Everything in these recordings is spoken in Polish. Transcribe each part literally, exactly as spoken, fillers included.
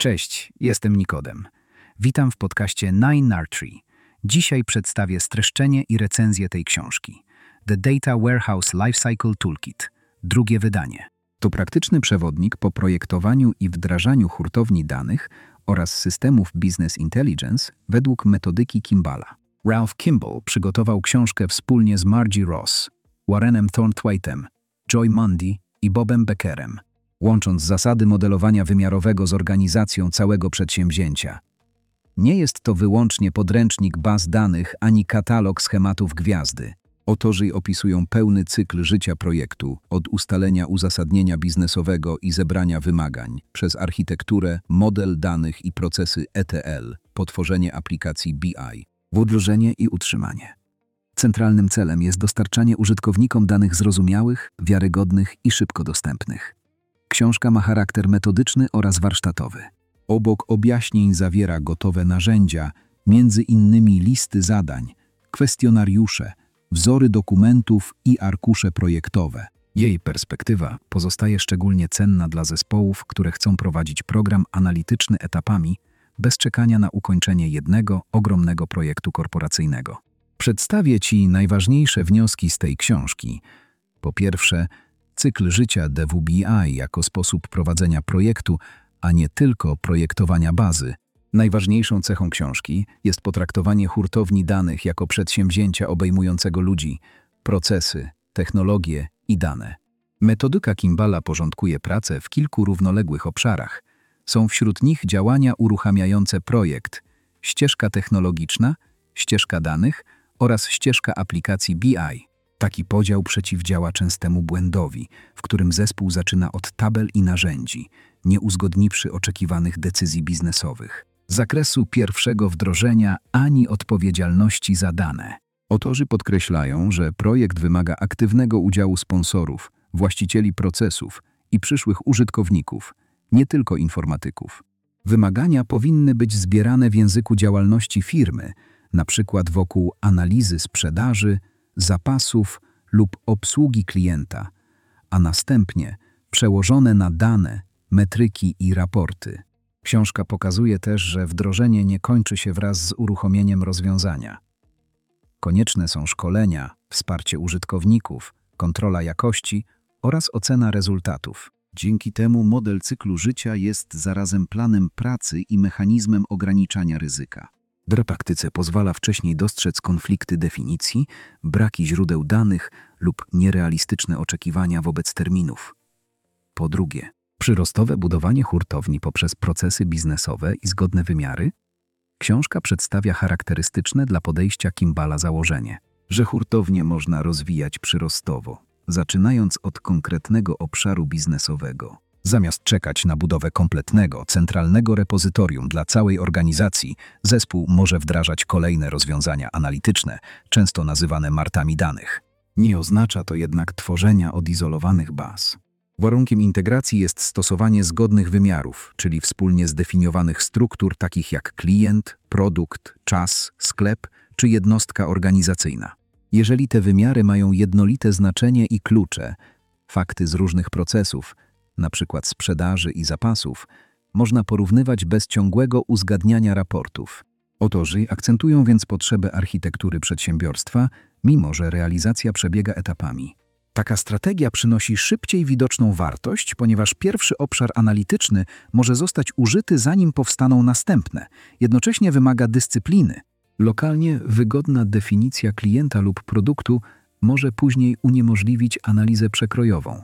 Cześć, jestem Nikodem. Witam w podcaście Nine Archery. Dzisiaj przedstawię streszczenie i recenzję tej książki. The Data Warehouse Lifecycle Toolkit, drugie wydanie. To praktyczny przewodnik po projektowaniu i wdrażaniu hurtowni danych oraz systemów Business Intelligence według metodyki Kimballa. Ralph Kimball przygotował książkę wspólnie z Margie Ross, Warrenem Thornthwaitem, Joy Mundy i Bobem Beckerem, łącząc zasady modelowania wymiarowego z organizacją całego przedsięwzięcia. Nie jest to wyłącznie podręcznik baz danych ani katalog schematów gwiazdy. Autorzy opisują pełny cykl życia projektu, od ustalenia uzasadnienia biznesowego i zebrania wymagań, przez architekturę, model danych i procesy E T L, po tworzenie aplikacji B I, wdrożenie i utrzymanie. Centralnym celem jest dostarczanie użytkownikom danych zrozumiałych, wiarygodnych i szybko dostępnych. Książka ma charakter metodyczny oraz warsztatowy. Obok objaśnień zawiera gotowe narzędzia, między innymi listy zadań, kwestionariusze, wzory dokumentów i arkusze projektowe. Jej perspektywa pozostaje szczególnie cenna dla zespołów, które chcą prowadzić program analityczny etapami, bez czekania na ukończenie jednego ogromnego projektu korporacyjnego. Przedstawię Ci najważniejsze wnioski z tej książki. Po pierwsze, cykl życia D W B I jako sposób prowadzenia projektu, a nie tylko projektowania bazy. Najważniejszą cechą książki jest potraktowanie hurtowni danych jako przedsięwzięcia obejmującego ludzi, procesy, technologie i dane. Metodyka Kimballa porządkuje pracę w kilku równoległych obszarach. Są wśród nich działania uruchamiające projekt, ścieżka technologiczna, ścieżka danych oraz ścieżka aplikacji B I. Taki podział przeciwdziała częstemu błędowi, w którym zespół zaczyna od tabel i narzędzi, nie uzgodniwszy oczekiwanych decyzji biznesowych, zakresu pierwszego wdrożenia ani odpowiedzialności za dane. Autorzy podkreślają, że projekt wymaga aktywnego udziału sponsorów, właścicieli procesów i przyszłych użytkowników, nie tylko informatyków. Wymagania powinny być zbierane w języku działalności firmy, na przykład wokół analizy sprzedaży, zapasów lub obsługi klienta, a następnie przełożone na dane, metryki i raporty. Książka pokazuje też, że wdrożenie nie kończy się wraz z uruchomieniem rozwiązania. Konieczne są szkolenia, wsparcie użytkowników, kontrola jakości oraz ocena rezultatów. Dzięki temu model cyklu życia jest zarazem planem pracy i mechanizmem ograniczania ryzyka. W praktyce pozwala wcześniej dostrzec konflikty definicji, braki źródeł danych lub nierealistyczne oczekiwania wobec terminów. Po drugie, przyrostowe budowanie hurtowni poprzez procesy biznesowe i zgodne wymiary. Książka przedstawia charakterystyczne dla podejścia Kimballa założenie, że hurtownię można rozwijać przyrostowo, zaczynając od konkretnego obszaru biznesowego. Zamiast czekać na budowę kompletnego, centralnego repozytorium dla całej organizacji, zespół może wdrażać kolejne rozwiązania analityczne, często nazywane martami danych. Nie oznacza to jednak tworzenia odizolowanych baz. Warunkiem integracji jest stosowanie zgodnych wymiarów, czyli wspólnie zdefiniowanych struktur takich jak klient, produkt, czas, sklep czy jednostka organizacyjna. Jeżeli te wymiary mają jednolite znaczenie i klucze, fakty z różnych procesów, na przykład sprzedaży i zapasów, można porównywać bez ciągłego uzgadniania raportów. Autorzy akcentują więc potrzebę architektury przedsiębiorstwa, mimo że realizacja przebiega etapami. Taka strategia przynosi szybciej widoczną wartość, ponieważ pierwszy obszar analityczny może zostać użyty, zanim powstaną następne. Jednocześnie wymaga dyscypliny. Lokalnie wygodna definicja klienta lub produktu może później uniemożliwić analizę przekrojową.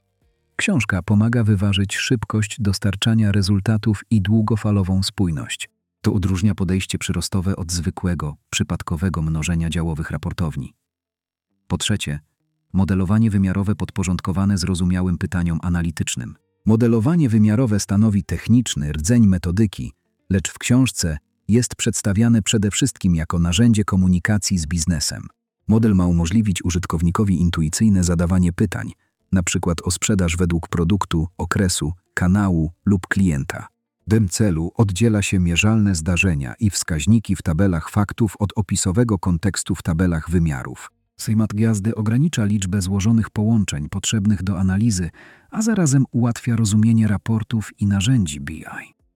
Książka pomaga wyważyć szybkość dostarczania rezultatów i długofalową spójność. To odróżnia podejście przyrostowe od zwykłego, przypadkowego mnożenia działowych raportowni. Po trzecie, modelowanie wymiarowe podporządkowane zrozumiałym pytaniom analitycznym. Modelowanie wymiarowe stanowi techniczny rdzeń metodyki, lecz w książce jest przedstawiane przede wszystkim jako narzędzie komunikacji z biznesem. Model ma umożliwić użytkownikowi intuicyjne zadawanie pytań, na przykład o sprzedaż według produktu, okresu, kanału lub klienta. W tym celu oddziela się mierzalne zdarzenia i wskaźniki w tabelach faktów od opisowego kontekstu w tabelach wymiarów. Schemat gwiazdy ogranicza liczbę złożonych połączeń potrzebnych do analizy, a zarazem ułatwia rozumienie raportów i narzędzi B I.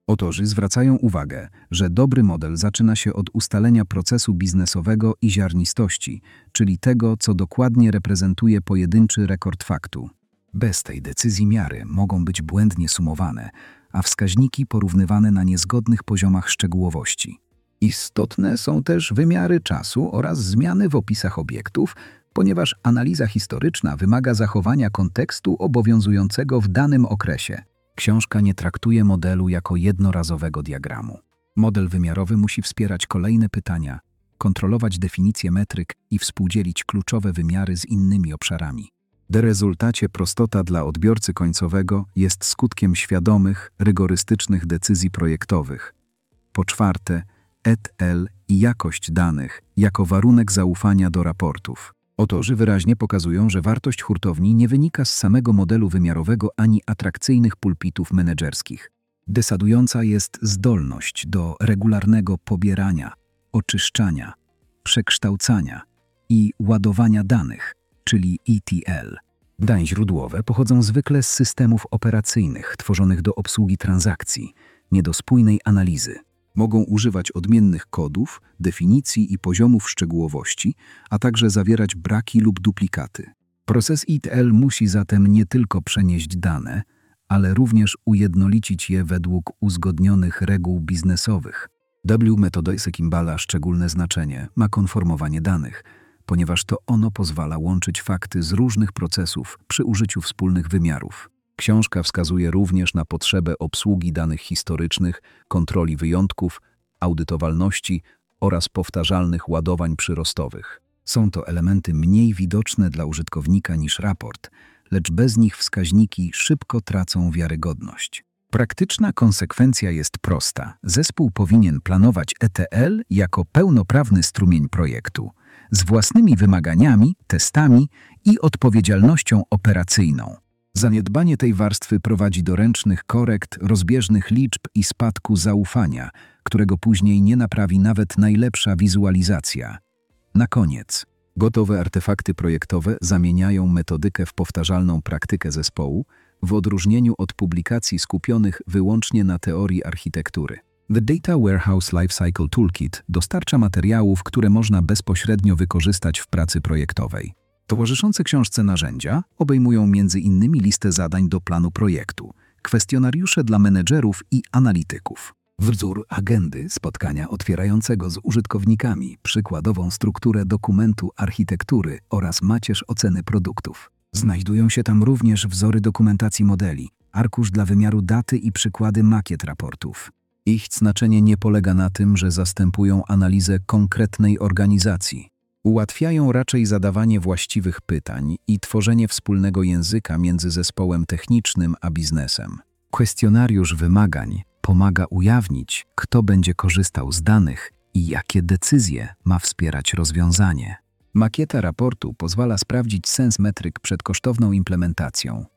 Autorzy zwracają uwagę, że dobry model zaczyna się od ustalenia procesu biznesowego i ziarnistości, czyli tego, co dokładnie reprezentuje pojedynczy rekord faktu. Bez tej decyzji miary mogą być błędnie sumowane, a wskaźniki porównywane na niezgodnych poziomach szczegółowości. Istotne są też wymiary czasu oraz zmiany w opisach obiektów, ponieważ analiza historyczna wymaga zachowania kontekstu obowiązującego w danym okresie. Książka nie traktuje modelu jako jednorazowego diagramu. Model wymiarowy musi wspierać kolejne pytania, kontrolować definicje metryk i współdzielić kluczowe wymiary z innymi obszarami. W rezultacie prostota dla odbiorcy końcowego jest skutkiem świadomych, rygorystycznych decyzji projektowych. Po czwarte, E T L i jakość danych jako warunek zaufania do raportów. Autorzy wyraźnie pokazują, że wartość hurtowni nie wynika z samego modelu wymiarowego ani atrakcyjnych pulpitów menedżerskich. Decydująca jest zdolność do regularnego pobierania, oczyszczania, przekształcania i ładowania danych, czyli E T L. Dane źródłowe pochodzą zwykle z systemów operacyjnych tworzonych do obsługi transakcji, nie do spójnej analizy. Mogą używać odmiennych kodów, definicji i poziomów szczegółowości, a także zawierać braki lub duplikaty. Proces E T L musi zatem nie tylko przenieść dane, ale również ujednolicić je według uzgodnionych reguł biznesowych. W metody Kimballa szczególne znaczenie ma konformowanie danych, ponieważ to ono pozwala łączyć fakty z różnych procesów przy użyciu wspólnych wymiarów. Książka wskazuje również na potrzebę obsługi danych historycznych, kontroli wyjątków, audytowalności oraz powtarzalnych ładowań przyrostowych. Są to elementy mniej widoczne dla użytkownika niż raport, lecz bez nich wskaźniki szybko tracą wiarygodność. Praktyczna konsekwencja jest prosta. Zespół powinien planować E T L jako pełnoprawny strumień projektu, z własnymi wymaganiami, testami i odpowiedzialnością operacyjną. Zaniedbanie tej warstwy prowadzi do ręcznych korekt, rozbieżnych liczb i spadku zaufania, którego później nie naprawi nawet najlepsza wizualizacja. Na koniec, gotowe artefakty projektowe zamieniają metodykę w powtarzalną praktykę zespołu, w odróżnieniu od publikacji skupionych wyłącznie na teorii architektury. The Data Warehouse Lifecycle Toolkit dostarcza materiałów, które można bezpośrednio wykorzystać w pracy projektowej. Towarzyszące książce narzędzia obejmują między innymi listę zadań do planu projektu, kwestionariusze dla menedżerów i analityków, wzór agendy spotkania otwierającego z użytkownikami, przykładową strukturę dokumentu architektury oraz macierz oceny produktów. Znajdują się tam również wzory dokumentacji modeli, arkusz dla wymiaru daty i przykłady makiet raportów. Ich znaczenie nie polega na tym, że zastępują analizę konkretnej organizacji. Ułatwiają raczej zadawanie właściwych pytań i tworzenie wspólnego języka między zespołem technicznym a biznesem. Kwestionariusz wymagań pomaga ujawnić, kto będzie korzystał z danych i jakie decyzje ma wspierać rozwiązanie. Makieta raportu pozwala sprawdzić sens metryk przed kosztowną implementacją.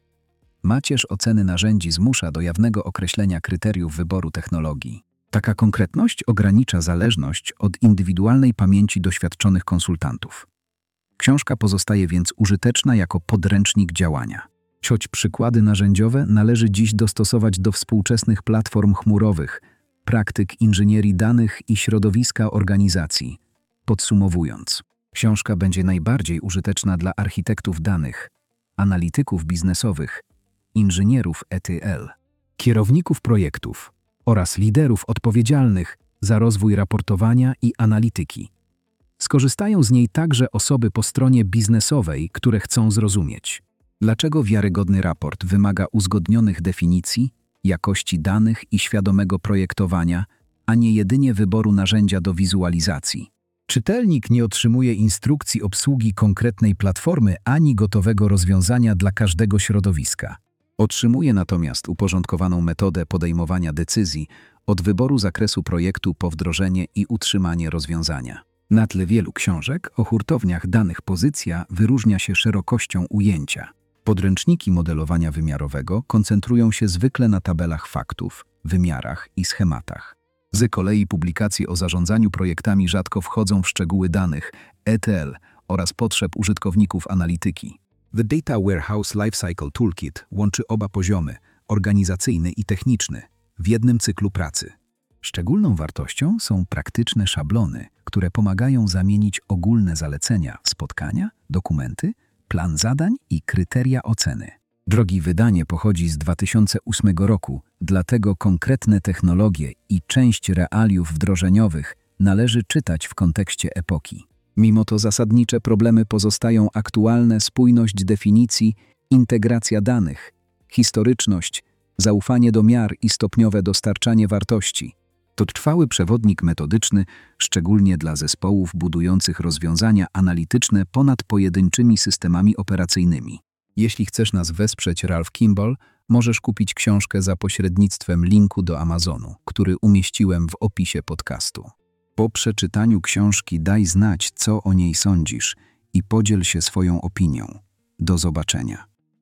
Macierz oceny narzędzi zmusza do jawnego określenia kryteriów wyboru technologii. Taka konkretność ogranicza zależność od indywidualnej pamięci doświadczonych konsultantów. Książka pozostaje więc użyteczna jako podręcznik działania. Choć przykłady narzędziowe należy dziś dostosować do współczesnych platform chmurowych, praktyk inżynierii danych i środowiska organizacji. Podsumowując, książka będzie najbardziej użyteczna dla architektów danych, analityków biznesowych, inżynierów E T L, kierowników projektów oraz liderów odpowiedzialnych za rozwój raportowania i analityki. Skorzystają z niej także osoby po stronie biznesowej, które chcą zrozumieć, dlaczego wiarygodny raport wymaga uzgodnionych definicji, jakości danych i świadomego projektowania, a nie jedynie wyboru narzędzia do wizualizacji. Czytelnik nie otrzymuje instrukcji obsługi konkretnej platformy ani gotowego rozwiązania dla każdego środowiska. Otrzymuje natomiast uporządkowaną metodę podejmowania decyzji od wyboru zakresu projektu po wdrożenie i utrzymanie rozwiązania. Na tle wielu książek o hurtowniach danych pozycja wyróżnia się szerokością ujęcia. Podręczniki modelowania wymiarowego koncentrują się zwykle na tabelach faktów, wymiarach i schematach. Z kolei publikacje o zarządzaniu projektami rzadko wchodzą w szczegóły danych, E T L oraz potrzeb użytkowników analityki. The Data Warehouse Lifecycle Toolkit łączy oba poziomy, organizacyjny i techniczny, w jednym cyklu pracy. Szczególną wartością są praktyczne szablony, które pomagają zamienić ogólne zalecenia w spotkania, dokumenty, plan zadań i kryteria oceny. Drogie wydanie pochodzi z dwa tysiące ósmego roku, dlatego konkretne technologie i część realiów wdrożeniowych należy czytać w kontekście epoki. Mimo to zasadnicze problemy pozostają aktualne: spójność definicji, integracja danych, historyczność, zaufanie do miar i stopniowe dostarczanie wartości. To trwały przewodnik metodyczny, szczególnie dla zespołów budujących rozwiązania analityczne ponad pojedynczymi systemami operacyjnymi. Jeśli chcesz nas wesprzeć, Ralph Kimball, możesz kupić książkę za pośrednictwem linku do Amazonu, który umieściłem w opisie podcastu. Po przeczytaniu książki daj znać, co o niej sądzisz i podziel się swoją opinią. Do zobaczenia.